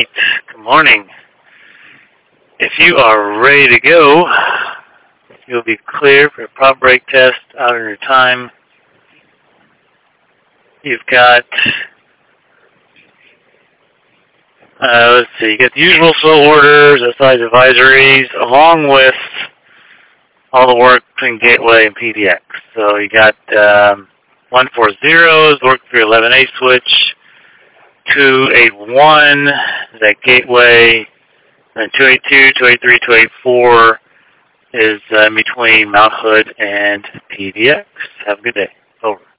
right. Good morning. If you are ready to go, you'll be clear for a prop brake test out on your time. You've got, let's see, you got the usual slow orders, SI's advisories, along with all the work between Gateway and PDX. So you got 140s, work for your 11A switch, 281, that Gateway, and 282, 283, 284 is in between Mount Hood and PDX. Have a good day. Over.